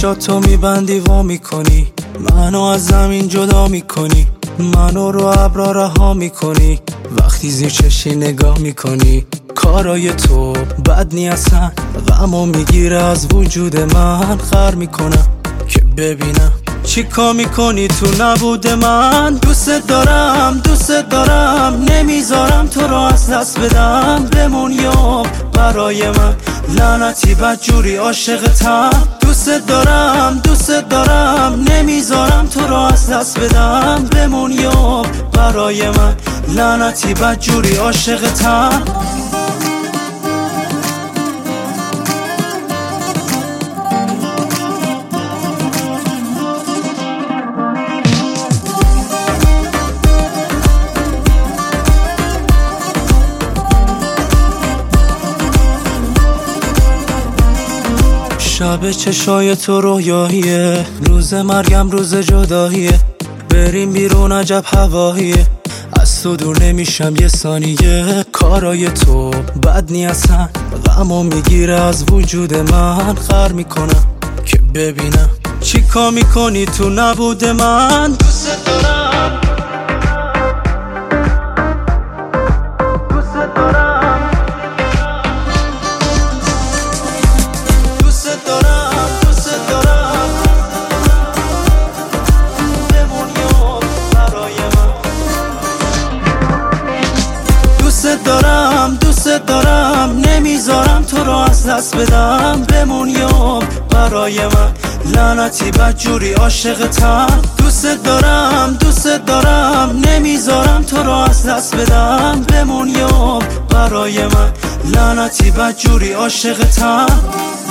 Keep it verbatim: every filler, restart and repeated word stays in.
چشاتو میبندی وا میکنی، منو از زمین جدا میکنی، منو رو ابرا رها میکنی، وقتی زیر چشی نگاه میکنی. کارای تو بد نی اصلا، غمو میگیره از وجود من. خر میکنم که ببینم چی کار میکنی تو نبود من. دوست دارم دوست دارم، نمیذارم تو رو از دست بدم. بمون یاب برای من، لعنتی بدجوری عاشقتم. دوست دارم دوست دارم، نمیذارم تو رو از دست بدم. بمون یاب برای من، لعنتی بدجوری عاشقتم. شب چشای تو رویاییه، روز مرگم روز جداییه. بریم بیرون عجب هواییه، از تو دور نمیشم یه ثانیه. کارای تو بد نی اصلا، غمو میگیره از وجود من. خر میکنم که ببینم چی کار میکنی تو نبود من. دوست دارم دوست دارم دوست دارم دوست دارم، بمون یاب برای من. دوست دارم دوست دارم، نمیذارم تو رو از دست بدم. بمون یاب برای من، لعنتی بدجوری عاشقتم. دوست دارم دوست دارم، نمیذارم تو رو از دست بدم. بمون یاب برای من، لعنتی بدجوری عاشقتم.